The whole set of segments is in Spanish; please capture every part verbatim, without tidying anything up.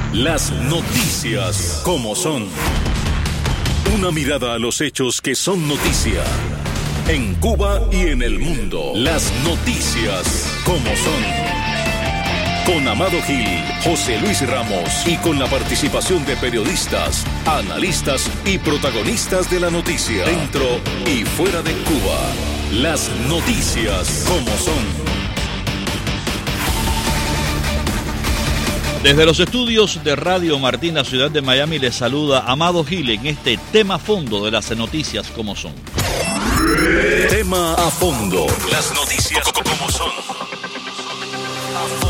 Las noticias como son. Una mirada a los hechos que son noticia. En Cuba y en el mundo. Las noticias como son. Con Amado Gil, José Luis Ramos y con la participación de periodistas, analistas y protagonistas de la noticia. Dentro y fuera de Cuba. Las noticias como son. Desde los estudios de Radio Martín, la ciudad de Miami, les saluda Amado Gil en este tema a fondo de las noticias como son. Tema a fondo. Las noticias como son. A fondo.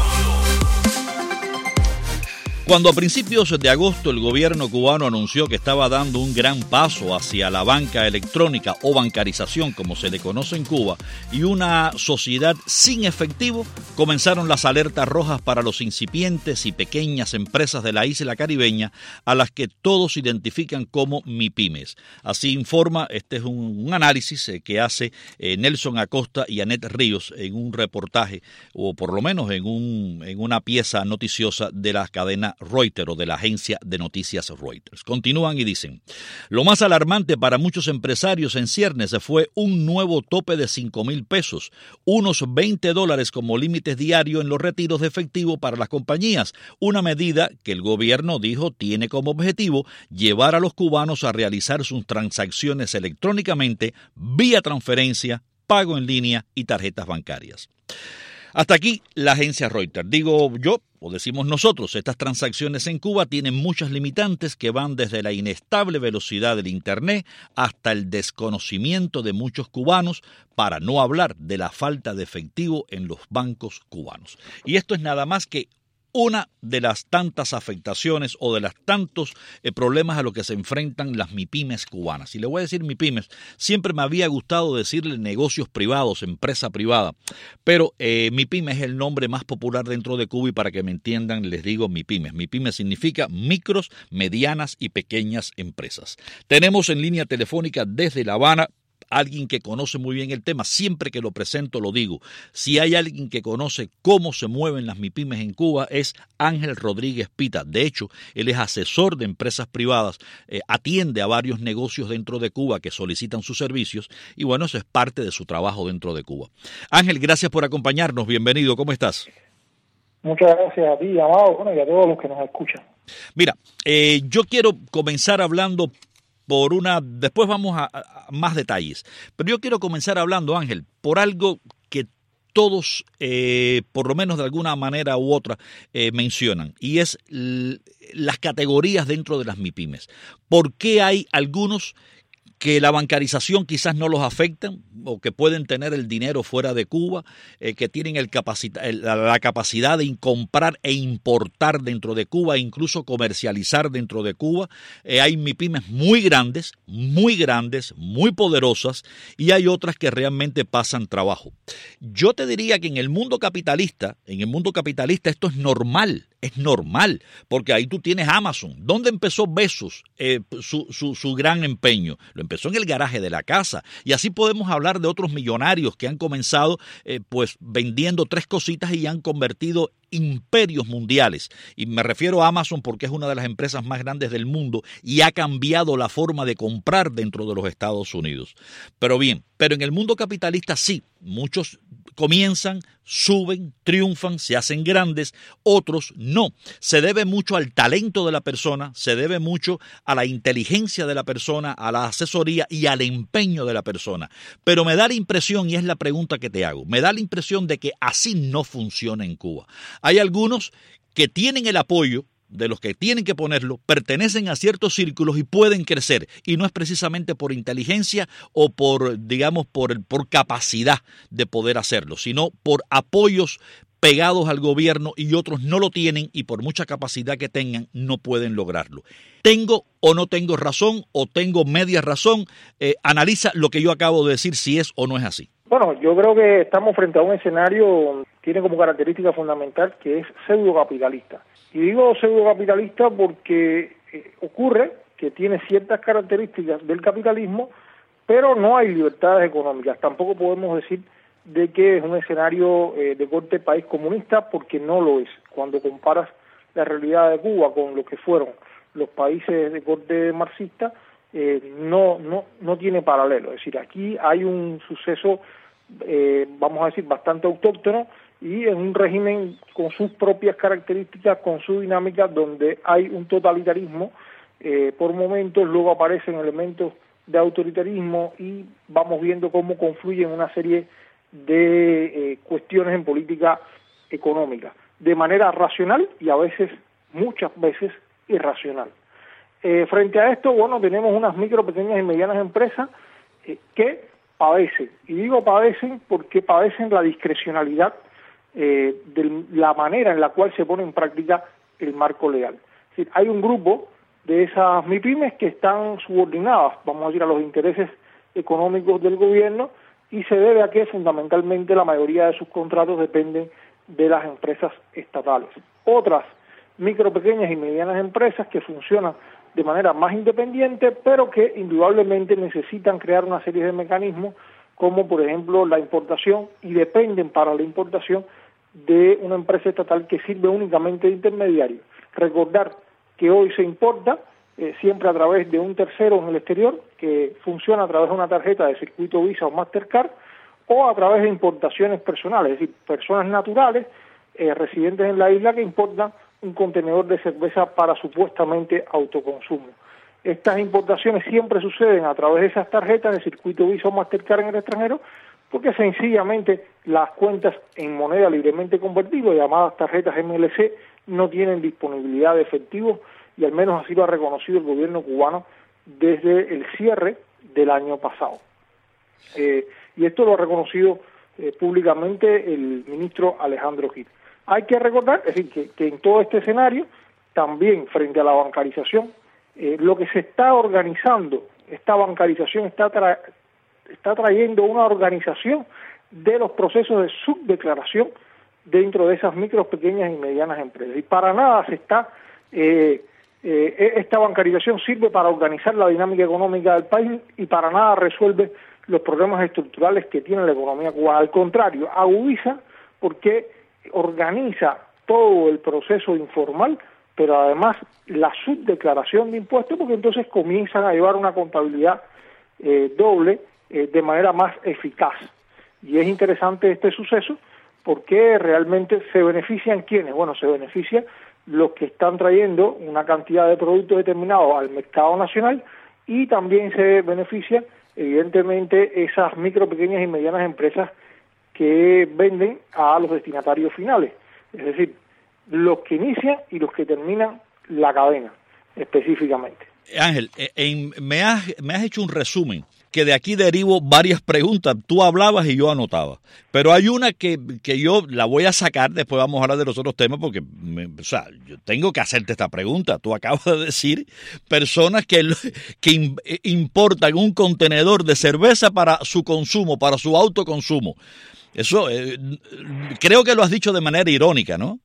Cuando a principios de agosto el gobierno cubano anunció que estaba dando un gran paso hacia la banca electrónica o bancarización, como se le conoce en Cuba, y una sociedad sin efectivo, comenzaron las alertas rojas para los incipientes y pequeñas empresas de la isla caribeña, a las que todos identifican como MIPYMES. Así informa, este es un, un análisis eh, que hace eh, Nelson Acosta y Anet Ríos en un reportaje, o por lo menos en, un, en una pieza noticiosa de la cadena Reuters o de la agencia de noticias Reuters. Continúan y dicen: lo más alarmante para muchos empresarios en ciernes fue un nuevo tope de cinco mil pesos, unos veinte dólares como límites diarios en los retiros de efectivo para las compañías, una medida que el gobierno dijo tiene como objetivo llevar a los cubanos a realizar sus transacciones electrónicamente vía transferencia, pago en línea y tarjetas bancarias. Hasta aquí la agencia Reuters. Digo yo, o decimos nosotros, estas transacciones en Cuba tienen muchas limitantes que van desde la inestable velocidad del Internet hasta el desconocimiento de muchos cubanos, para no hablar de la falta de efectivo en los bancos cubanos. Y esto es nada más que una de las tantas afectaciones o de los tantos eh, problemas a los que se enfrentan las MIPYMES cubanas. Y le voy a decir MIPYMES, siempre me había gustado decirle negocios privados, empresa privada, pero eh, MIPYMES es el nombre más popular dentro de Cuba y para que me entiendan les digo MIPYMES. MIPYMES significa micros, medianas y pequeñas empresas. Tenemos en línea telefónica desde La Habana alguien que conoce muy bien el tema. Siempre que lo presento lo digo. Si hay alguien que conoce cómo se mueven las MIPYMES en Cuba es Ángel Rodríguez Pita. De hecho, él es asesor de empresas privadas, eh, atiende a varios negocios dentro de Cuba que solicitan sus servicios y bueno, eso es parte de su trabajo dentro de Cuba. Ángel, gracias por acompañarnos. Bienvenido. ¿Cómo estás? Muchas gracias a ti, Amado, bueno, y a todos los que nos escuchan. Mira, eh, yo quiero comenzar hablando por una, después vamos a, a más detalles, pero yo quiero comenzar hablando, Ángel, por algo que todos, eh, por lo menos de alguna manera u otra, eh, mencionan, y es l- las categorías dentro de las MIPYMES. ¿Por qué hay algunos que la bancarización quizás no los afectan o que pueden tener el dinero fuera de Cuba, eh, que tienen el capacita- el, la, la capacidad de comprar e importar dentro de Cuba e incluso comercializar dentro de Cuba? Eh, hay MIPYMES muy grandes, muy grandes, muy poderosas y hay otras que realmente pasan trabajo. Yo te diría que en el mundo capitalista, en el mundo capitalista esto es normal. Es normal, porque ahí tú tienes Amazon. ¿Dónde empezó Bezos eh, su, su, su gran empeño? Lo empezó en el garaje de la casa. Y así podemos hablar de otros millonarios que han comenzado eh, pues vendiendo tres cositas y han convertido imperios mundiales. Y me refiero a Amazon porque es una de las empresas más grandes del mundo y ha cambiado la forma de comprar dentro de los Estados Unidos. Pero bien, pero en el mundo capitalista sí, muchos comienzan, suben, triunfan, se hacen grandes, otros no. Se debe mucho al talento de la persona, se debe mucho a la inteligencia de la persona, a la asesoría y al empeño de la persona. Pero me da la impresión, y es la pregunta que te hago, me da la impresión de que así no funciona en Cuba. Hay algunos que tienen el apoyo de los que tienen que ponerlo, pertenecen a ciertos círculos y pueden crecer. Y no es precisamente por inteligencia o por, digamos, por, por capacidad de poder hacerlo, sino por apoyos pegados al gobierno y otros no lo tienen y por mucha capacidad que tengan no pueden lograrlo. ¿Tengo o no tengo razón o tengo media razón? Eh, analiza lo que yo acabo de decir si es o no es así. Bueno, yo creo que estamos frente a un escenario que tiene como característica fundamental que es pseudocapitalista. Y digo pseudocapitalista porque eh, ocurre que tiene ciertas características del capitalismo, pero no hay libertades económicas. Tampoco podemos decir de que es un escenario eh, de corte país comunista, porque no lo es. Cuando comparas la realidad de Cuba con lo que fueron los países de corte marxista, eh, no, no, no tiene paralelo. Es decir, aquí hay un suceso, eh, vamos a decir, bastante autóctono y en un régimen con sus propias características, con su dinámica, donde hay un totalitarismo eh, por momentos, luego aparecen elementos de autoritarismo y vamos viendo cómo confluyen una serie de eh, cuestiones en política económica, de manera racional y a veces, muchas veces, irracional. Eh, frente a esto, bueno, tenemos unas micro, pequeñas y medianas empresas eh, que padecen, y digo padecen porque padecen la discrecionalidad eh, de la manera en la cual se pone en práctica el marco legal. Es decir, hay un grupo de esas MIPYMES que están subordinadas, vamos a decir, a los intereses económicos del gobierno, y se debe a que fundamentalmente la mayoría de sus contratos dependen de las empresas estatales. Otras micro, pequeñas y medianas empresas que funcionan de manera más independiente, pero que indudablemente necesitan crear una serie de mecanismos, como por ejemplo la importación, y dependen para la importación de una empresa estatal que sirve únicamente de intermediario. Recordar que hoy se importa eh, siempre a través de un tercero en el exterior, que funciona a través de una tarjeta de circuito Visa o Mastercard, o a través de importaciones personales, es decir, personas naturales eh, residentes en la isla que importan un contenedor de cerveza para supuestamente autoconsumo. Estas importaciones siempre suceden a través de esas tarjetas de circuito Visa o Mastercard en el extranjero, porque sencillamente las cuentas en moneda libremente convertible, llamadas tarjetas M L C, no tienen disponibilidad de efectivo, y al menos así lo ha reconocido el gobierno cubano desde el cierre del año pasado. Eh, y esto lo ha reconocido eh, públicamente el ministro Alejandro Gil. Hay que recordar, es decir, que, que en todo este escenario, también frente a la bancarización, eh, lo que se está organizando, esta bancarización está, tra está trayendo una organización de los procesos de subdeclaración dentro de esas micro, pequeñas y medianas empresas. Y para nada se está, eh, eh, esta bancarización sirve para organizar la dinámica económica del país y para nada resuelve los problemas estructurales que tiene la economía cubana. Al contrario, agudiza porque organiza todo el proceso informal, pero además la subdeclaración de impuestos, porque entonces comienzan a llevar una contabilidad eh, doble eh, de manera más eficaz. Y es interesante este suceso porque realmente se benefician ¿quiénes? Bueno, se benefician los que están trayendo una cantidad de productos determinados al mercado nacional, y también se benefician evidentemente esas micro, pequeñas y medianas empresas que venden a los destinatarios finales, es decir, los que inician y los que terminan la cadena específicamente. Ángel, en, me, has, me has hecho un resumen que de aquí derivo varias preguntas. Tú hablabas y yo anotaba, pero hay una que, que yo la voy a sacar, después vamos a hablar de los otros temas, porque me, o sea, yo tengo que hacerte esta pregunta. Tú acabas de decir personas que, que importan un contenedor de cerveza para su consumo, para su autoconsumo. Eso eh, creo que lo has dicho de manera irónica, ¿no?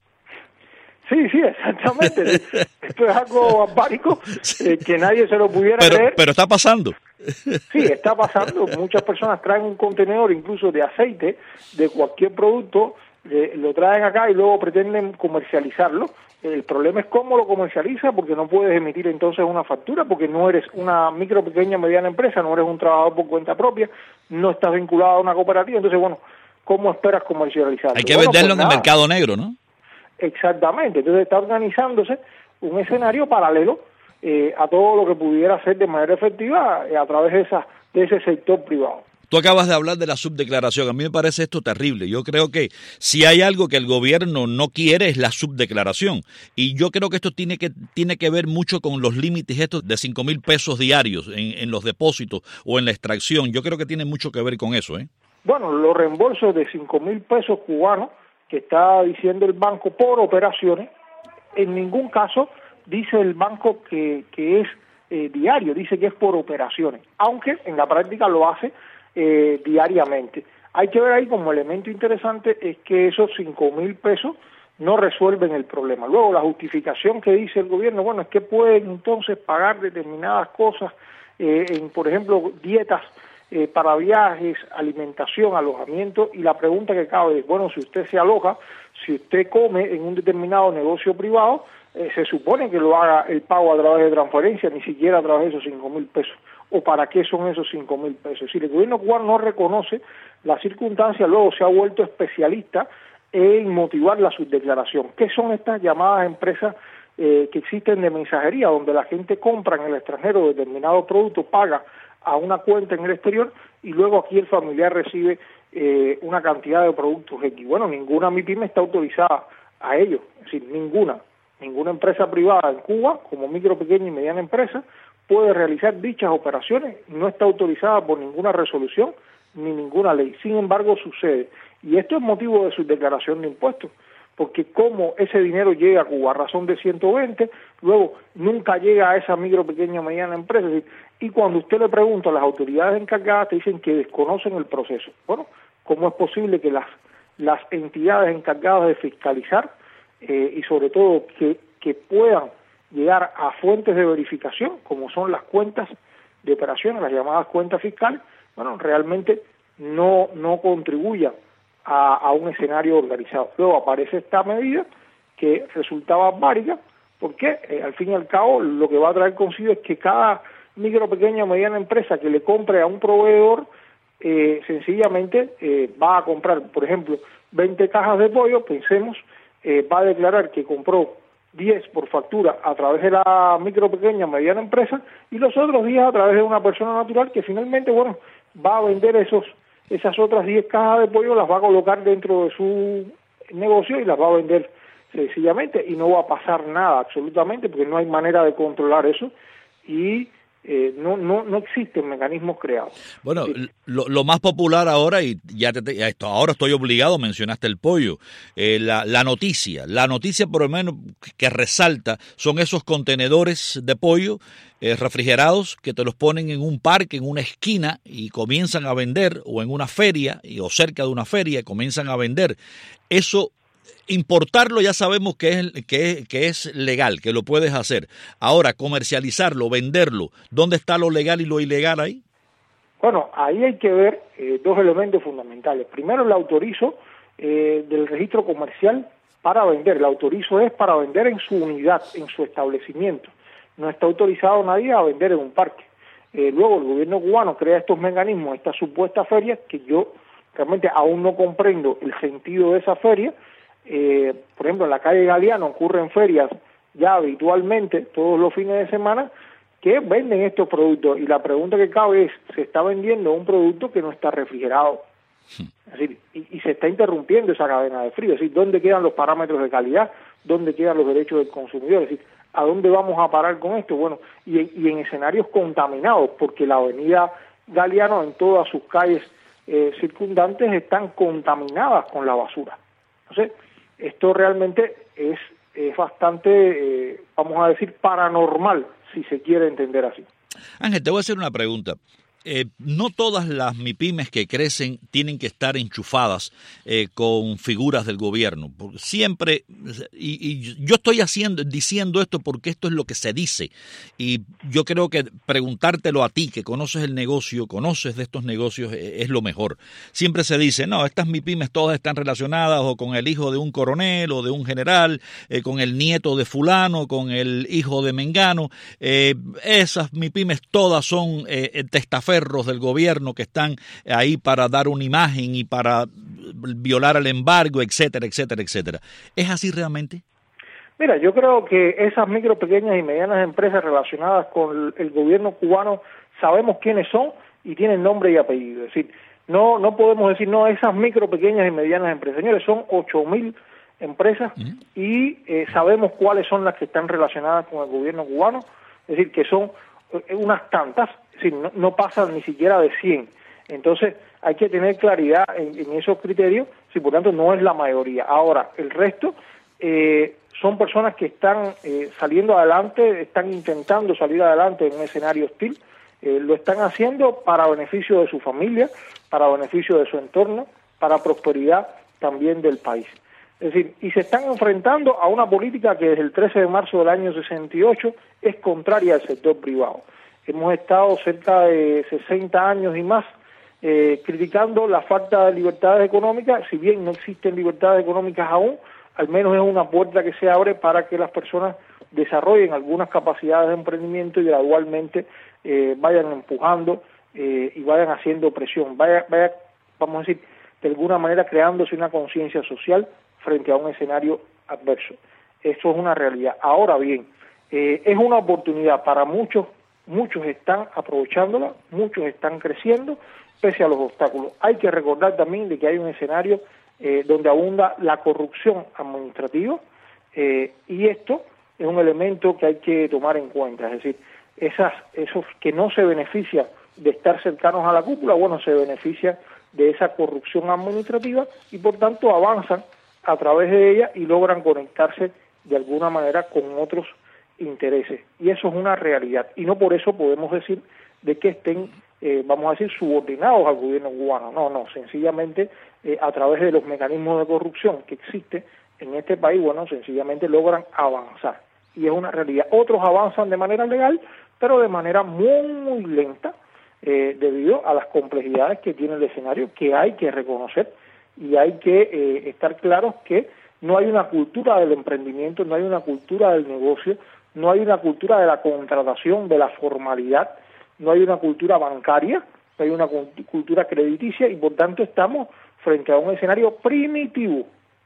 Sí, sí, exactamente. Esto es algo barbárico eh, que nadie se lo pudiera pero, creer. Pero está pasando. Sí, está pasando. Muchas personas traen un contenedor incluso de aceite, de cualquier producto, eh, lo traen acá y luego pretenden comercializarlo. El problema es cómo lo comercializa, porque no puedes emitir entonces una factura, porque no eres una micro, pequeña, mediana empresa, no eres un trabajador por cuenta propia, no estás vinculado a una cooperativa. Entonces, bueno, ¿cómo esperas comercializarlo? Hay que bueno, venderlo pues en nada. el mercado negro, ¿no? Exactamente. Entonces está organizándose un escenario paralelo eh, a todo lo que pudiera hacer de manera efectiva eh, a través de, esa, de ese sector privado. Tú acabas de hablar de la subdeclaración. A mí me parece esto terrible. Yo creo que si hay algo que el gobierno no quiere es la subdeclaración. Y yo creo que esto tiene que tiene que ver mucho con los límites estos de cinco mil pesos diarios en, en los depósitos o en la extracción. Yo creo que tiene mucho que ver con eso, ¿eh? Bueno, los reembolsos de cinco mil pesos cubanos que está diciendo el banco por operaciones, en ningún caso dice el banco que, que es eh, diario, dice que es por operaciones, aunque en la práctica lo hace eh, diariamente. Hay que ver ahí como elemento interesante es que esos cinco mil pesos no resuelven el problema. Luego la justificación que dice el gobierno, bueno, es que pueden entonces pagar determinadas cosas, eh, en, por ejemplo, dietas, Eh, para viajes, alimentación, alojamiento, y la pregunta que cabe es, bueno, si usted se aloja, si usted come en un determinado negocio privado, eh, se supone que lo haga el pago a través de transferencia, ni siquiera a través de esos cinco mil pesos. ¿O para qué son esos cinco mil pesos? Si el gobierno cubano no reconoce la circunstancia, luego se ha vuelto especialista en motivar la subdeclaración. ¿Qué son estas llamadas empresas eh, que existen de mensajería, donde la gente compra en el extranjero determinado producto, paga a una cuenta en el exterior y luego aquí el familiar recibe eh, una cantidad de productos X? Bueno, ninguna MIPYME está autorizada a ello, es decir, ninguna, ninguna empresa privada en Cuba, como micro, pequeña y mediana empresa, puede realizar dichas operaciones, no está autorizada por ninguna resolución ni ninguna ley. Sin embargo, sucede. Y esto es motivo de su declaración de impuestos, porque como ese dinero llega a Cuba a razón de ciento veinte, luego nunca llega a esa micro, pequeña o mediana empresa. Y cuando usted le pregunta a las autoridades encargadas, te dicen que desconocen el proceso. Bueno, ¿cómo es posible que las, las entidades encargadas de fiscalizar eh, y sobre todo que, que puedan llegar a fuentes de verificación, como son las cuentas de operaciones, las llamadas cuentas fiscales, bueno, realmente no, no contribuya a, a un escenario organizado? Luego aparece esta medida que resulta barbárica, porque eh, al fin y al cabo lo que va a traer consigo es que cada micro, pequeña o mediana empresa que le compre a un proveedor, eh, sencillamente eh, va a comprar, por ejemplo, veinte cajas de pollo, pensemos, eh, va a declarar que compró diez por factura a través de la micro, pequeña, mediana empresa y los otros diez a través de una persona natural que finalmente, bueno, va a vender esos esas otras diez cajas de pollo, las va a colocar dentro de su negocio y las va a vender sencillamente y no va a pasar nada absolutamente porque no hay manera de controlar eso y Eh, no, no, no existen mecanismos creados. Bueno, sí. lo, lo más popular ahora, y ya te, ya esto, ahora estoy obligado, mencionaste el pollo, eh, la, la noticia, la noticia por lo menos que resalta son esos contenedores de pollo eh, refrigerados que te los ponen en un parque, en una esquina y comienzan a vender, o en una feria y, o cerca de una feria comienzan a vender. Eso, importarlo ya sabemos que es, que, que es legal, que lo puedes hacer. Ahora, comercializarlo, venderlo, ¿dónde está lo legal y lo ilegal ahí? Bueno, ahí hay que ver eh, dos elementos fundamentales. Primero, el autorizo eh, del registro comercial para vender. El autorizo es para vender en su unidad, en su establecimiento. No está autorizado nadie a vender en un parque. Eh, luego, el gobierno cubano crea estos mecanismos, estas supuestas ferias, que yo realmente aún no comprendo el sentido de esa feria. Eh, por ejemplo, en la calle Galeano ocurren ferias ya habitualmente todos los fines de semana que venden estos productos y la pregunta que cabe es, ¿se está vendiendo un producto que no está refrigerado? Es decir, y, y se está interrumpiendo esa cadena de frío. Es decir, ¿dónde quedan los parámetros de calidad? ¿Dónde quedan los derechos del consumidor? Es decir, ¿a dónde vamos a parar con esto? Bueno, y, y en escenarios contaminados, porque la avenida Galeano en todas sus calles eh, circundantes están contaminadas con la basura. Entonces, esto realmente es, es bastante, eh, vamos a decir, paranormal, si se quiere entender así. Ángel, te voy a hacer una pregunta. Eh, no todas las MIPYMES que crecen tienen que estar enchufadas eh, con figuras del gobierno. Porque siempre, y, y yo estoy haciendo, diciendo esto porque esto es lo que se dice. Y yo creo que preguntártelo a ti, que conoces el negocio, conoces de estos negocios, eh, es lo mejor. Siempre se dice, no, estas MIPYMES todas están relacionadas o con el hijo de un coronel o de un general, eh, con el nieto de fulano, con el hijo de mengano. Eh, esas MIPYMES todas son eh, testaferros del gobierno que están ahí para dar una imagen y para violar el embargo, etcétera, etcétera, etcétera. ¿Es así realmente? Mira, yo creo que esas micro, pequeñas y medianas empresas relacionadas con el gobierno cubano sabemos quiénes son y tienen nombre y apellido. Es decir, no no podemos decir, no, esas micro, pequeñas y medianas empresas. Señores, son ocho mil empresas uh-huh. y eh, sabemos cuáles son las que están relacionadas con el gobierno cubano. Es decir, que son eh, unas tantas. Es decir, no, no pasan ni siquiera de cien. Entonces, hay que tener claridad en, en esos criterios, si por tanto no es la mayoría. Ahora, el resto eh, son personas que están eh, saliendo adelante, están intentando salir adelante en un escenario hostil, eh, lo están haciendo para beneficio de su familia, para beneficio de su entorno, para prosperidad también del país. Es decir, y se están enfrentando a una política que desde el trece de marzo del año sesenta y ocho es contraria al sector privado. Hemos estado cerca de sesenta años y más eh, criticando la falta de libertades económicas. Si bien no existen libertades económicas aún, al menos es una puerta que se abre para que las personas desarrollen algunas capacidades de emprendimiento y gradualmente eh, vayan empujando eh, y vayan haciendo presión, vaya, vaya, vamos a decir, de alguna manera creándose una conciencia social frente a un escenario adverso. Eso es una realidad. Ahora bien, eh, es una oportunidad para muchos, muchos están aprovechándola, muchos están creciendo pese a los obstáculos. Hay que recordar también de que hay un escenario eh, donde abunda la corrupción administrativa eh, y esto es un elemento que hay que tomar en cuenta, es decir, esas, esos que no se benefician de estar cercanos a la cúpula, bueno, se benefician de esa corrupción administrativa y por tanto avanzan a través de ella y logran conectarse de alguna manera con otros intereses. Y eso es una realidad. Y no por eso podemos decir de que estén, eh, vamos a decir, subordinados al gobierno cubano. No, no, sencillamente eh, a través de los mecanismos de corrupción que existen en este país, bueno, sencillamente logran avanzar. Y es una realidad. Otros avanzan de manera legal, pero de manera muy, muy lenta, eh, debido a las complejidades que tiene el escenario, que hay que reconocer y hay que eh, estar claros que no hay una cultura del emprendimiento, no hay una cultura del negocio, no hay una cultura de la contratación, de la formalidad, no hay una cultura bancaria, no hay una cultura crediticia y por tanto estamos frente a un escenario primitivo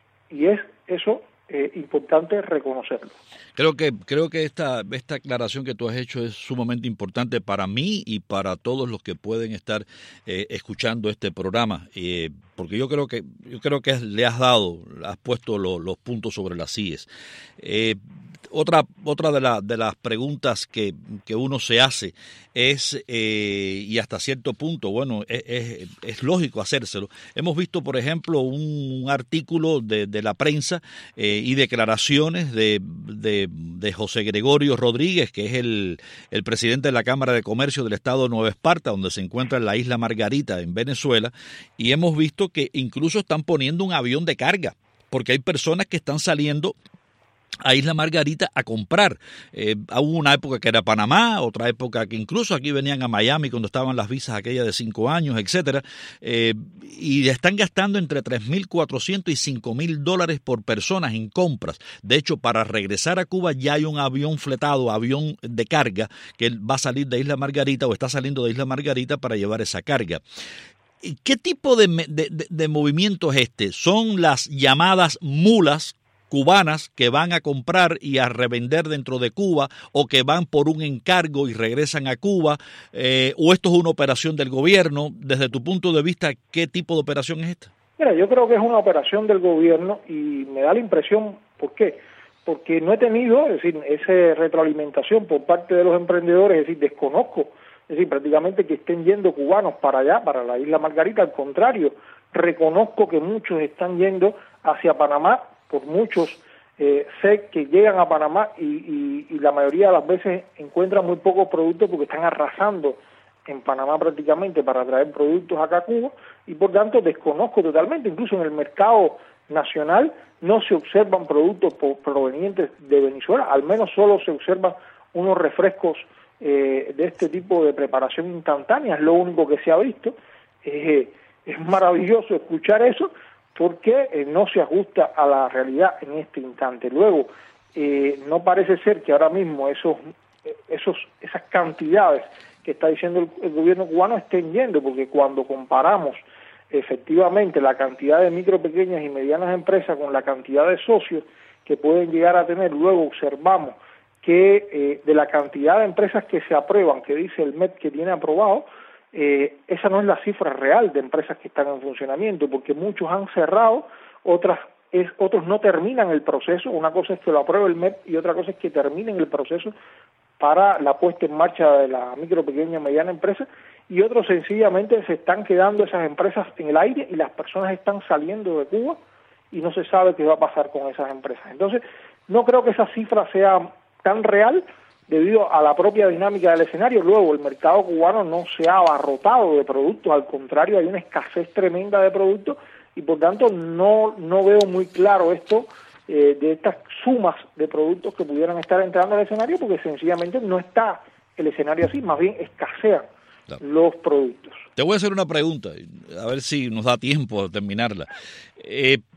y es eso eh, importante reconocerlo. Creo que creo que esta esta aclaración que tú has hecho es sumamente importante para mí y para todos los que pueden estar eh, escuchando este programa, eh, porque yo creo que yo creo que le has dado, has puesto lo, los puntos sobre las íes. Eh, Otra otra de, la, de las preguntas que, que uno se hace es, eh, y hasta cierto punto, bueno, es, es, es lógico hacérselo. Hemos visto, por ejemplo, un, un artículo de, de la prensa eh, y declaraciones de, de, de José Gregorio Rodríguez, que es el, el presidente de la Cámara de Comercio del Estado de Nueva Esparta, donde se encuentra en la isla Margarita, en Venezuela, y hemos visto que incluso están poniendo un avión de carga, porque hay personas que están saliendo a Isla Margarita a comprar. Eh, hubo una época que era Panamá, otra época que incluso aquí venían a Miami cuando estaban las visas aquellas de cinco años, etcétera, eh, y están gastando entre tres mil cuatrocientos y cinco mil dólares por personas en compras. De hecho, para regresar a Cuba ya hay un avión fletado, avión de carga, que va a salir de Isla Margarita o está saliendo de Isla Margarita para llevar esa carga. ¿Qué tipo de, de, de, de movimiento es este? ¿Son las llamadas mulas cubanas que van a comprar y a revender dentro de Cuba o que van por un encargo y regresan a Cuba? Eh, ¿O esto es una operación del gobierno? Desde tu punto de vista, ¿qué tipo de operación es esta? Mira, yo creo que es una operación del gobierno y me da la impresión, ¿por qué? Porque no he tenido, es decir, esa retroalimentación por parte de los emprendedores, es decir, desconozco, es decir, prácticamente que estén yendo cubanos para allá, para la Isla Margarita, al contrario, reconozco que muchos están yendo hacia Panamá. Por muchos eh, sé que llegan a Panamá y, y, y la mayoría de las veces encuentran muy pocos productos porque están arrasando en Panamá prácticamente para traer productos acá a Cuba y por tanto desconozco totalmente, incluso en el mercado nacional no se observan productos provenientes de Venezuela, al menos solo se observan unos refrescos eh, de este tipo de preparación instantánea, es lo único que se ha visto. Eh, es maravilloso escuchar eso, porque eh, no se ajusta a la realidad en este instante. Luego, eh, no parece ser que ahora mismo esos, esos, esas cantidades que está diciendo el, el gobierno cubano estén yendo, porque cuando comparamos efectivamente la cantidad de micro, pequeñas y medianas empresas con la cantidad de socios que pueden llegar a tener, luego observamos que eh, de la cantidad de empresas que se aprueban, que dice el M E P que tiene aprobado, Eh, esa no es la cifra real de empresas que están en funcionamiento, porque muchos han cerrado, otras es, otros no terminan el proceso. Una cosa es que lo apruebe el M E P y otra cosa es que terminen el proceso para la puesta en marcha de la micro, pequeña y mediana empresa, y otros sencillamente se están quedando esas empresas en el aire y las personas están saliendo de Cuba y no se sabe qué va a pasar con esas empresas. Entonces, no creo que esa cifra sea tan real, debido a la propia dinámica del escenario. Luego, el mercado cubano no se ha abarrotado de productos, al contrario, hay una escasez tremenda de productos y por tanto no no veo muy claro esto eh, de estas sumas de productos que pudieran estar entrando al escenario, porque sencillamente no está el escenario así, más bien escasean claro. los productos. Te voy a hacer una pregunta, a ver si nos da tiempo de terminarla. Eh,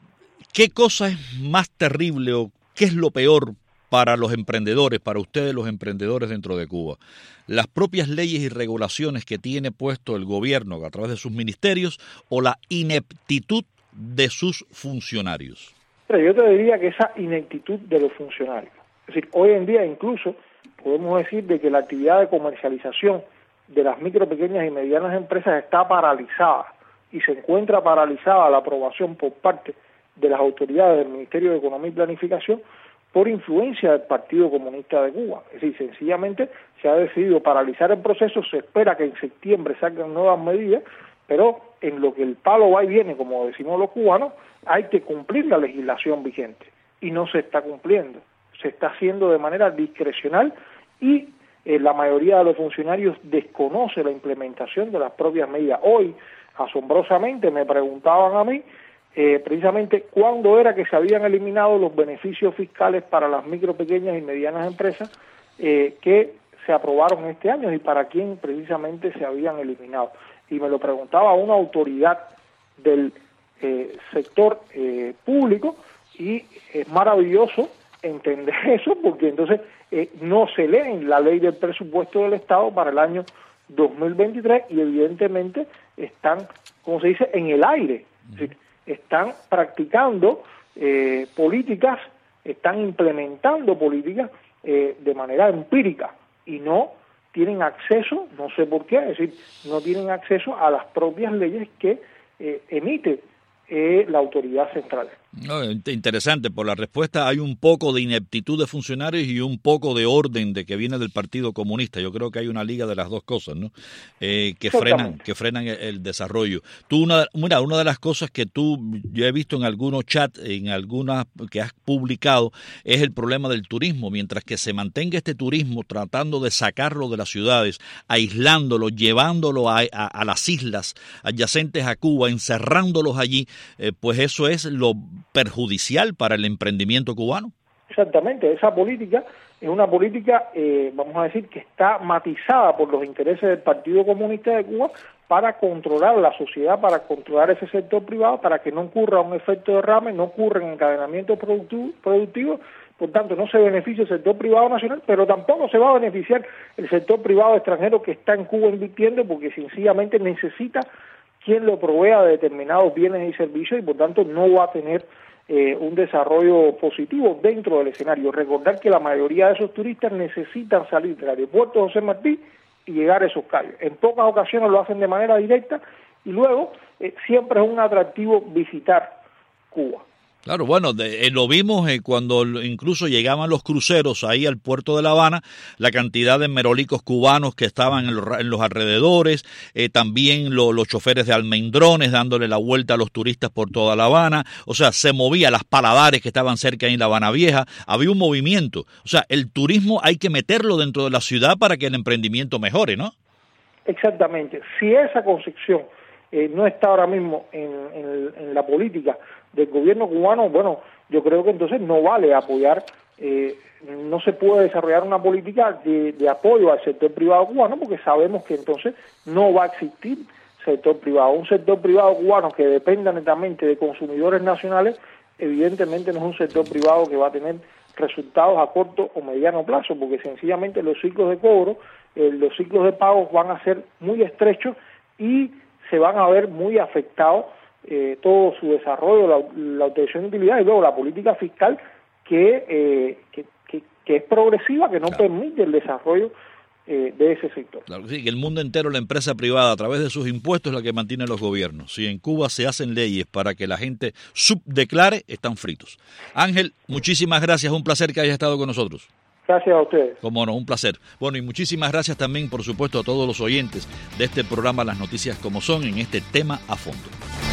¿Qué cosa es más terrible o qué es lo peor para los emprendedores, para ustedes los emprendedores dentro de Cuba? ¿Las propias leyes y regulaciones que tiene puesto el gobierno a través de sus ministerios o la ineptitud de sus funcionarios? Pero yo te diría que esa ineptitud de los funcionarios. Es decir, hoy en día incluso podemos decir de que la actividad de comercialización de las micro, pequeñas y medianas empresas está paralizada y se encuentra paralizada la aprobación por parte de las autoridades del Ministerio de Economía y Planificación por influencia del Partido Comunista de Cuba. Es decir, sencillamente se ha decidido paralizar el proceso, se espera que en septiembre salgan nuevas medidas, pero en lo que el palo va y viene, como decimos los cubanos, hay que cumplir la legislación vigente y no se está cumpliendo. Se está haciendo de manera discrecional y eh, la mayoría de los funcionarios desconoce la implementación de las propias medidas. Hoy, asombrosamente, me preguntaban a mí eh, precisamente cuándo era que se habían eliminado los beneficios fiscales para las micro, pequeñas y medianas empresas eh, que se aprobaron este año y para quién precisamente se habían eliminado. Y me lo preguntaba una autoridad del eh, sector eh, público y es maravilloso entender eso porque entonces eh, no se lee en la ley del presupuesto del Estado para el año dos mil veintitrés y evidentemente están, como se dice, en el aire. Es decir, están practicando eh, políticas, están implementando políticas eh, de manera empírica y no tienen acceso, no sé por qué, es decir, no tienen acceso a las propias leyes que eh, emite eh, la autoridad central. No, interesante, por la respuesta hay un poco de ineptitud de funcionarios y un poco de orden de que viene del Partido Comunista. Yo creo que hay una liga de las dos cosas, ¿no? Eh, que frenan, que frenan el, el desarrollo. Tú una, mira, una de las cosas que tú, yo he visto en algunos chats, en algunas que has publicado, es el problema del turismo. Mientras que se mantenga este turismo tratando de sacarlo de las ciudades, aislándolo, llevándolo a, a, a las islas adyacentes a Cuba, encerrándolos allí, eh, pues eso es lo perjudicial para el emprendimiento cubano. Exactamente, esa política es una política, eh, vamos a decir, que está matizada por los intereses del Partido Comunista de Cuba para controlar la sociedad, para controlar ese sector privado, para que no ocurra un efecto derrame, no ocurra un encadenamiento productivo, productivo, por tanto no se beneficia el sector privado nacional, pero tampoco se va a beneficiar el sector privado extranjero que está en Cuba invirtiendo porque sencillamente necesita quien lo provea de determinados bienes y servicios y por tanto no va a tener eh, un desarrollo positivo dentro del escenario. Recordar que la mayoría de esos turistas necesitan salir del aeropuerto José Martí y llegar a esos callos. En pocas ocasiones lo hacen de manera directa y luego eh, siempre es un atractivo visitar Cuba. Claro, bueno, de, eh, lo vimos eh, cuando incluso llegaban los cruceros ahí al puerto de La Habana, la cantidad de merolicos cubanos que estaban en los, en los alrededores, eh, también lo, los choferes de almendrones dándole la vuelta a los turistas por toda La Habana, o sea, se movía las paladares que estaban cerca en La Habana Vieja, había un movimiento, o sea, el turismo hay que meterlo dentro de la ciudad para que el emprendimiento mejore, ¿no? Exactamente, si esa concepción eh, no está ahora mismo en, en, en la política del gobierno cubano, bueno, yo creo que entonces no vale apoyar, eh, no se puede desarrollar una política de, de apoyo al sector privado cubano porque sabemos que entonces no va a existir sector privado. Un sector privado cubano que dependa netamente de consumidores nacionales, evidentemente no es un sector privado que va a tener resultados a corto o mediano plazo, porque sencillamente los ciclos de cobro, eh, los ciclos de pagos van a ser muy estrechos y se van a ver muy afectados Eh, todo su desarrollo, la, la obtención de utilidad y luego la política fiscal que, eh, que, que, que es progresiva, que no claro. permite el desarrollo eh, de ese sector. Claro que sí, que el mundo entero, la empresa privada, a través de sus impuestos, es la que mantiene los gobiernos. Si en Cuba se hacen leyes para que la gente subdeclare, están fritos. Ángel, muchísimas gracias, un placer que hayas estado con nosotros. Gracias a ustedes. Como no, un placer. Bueno, y muchísimas gracias también, por supuesto, a todos los oyentes de este programa Las Noticias Como Son, en este tema a fondo.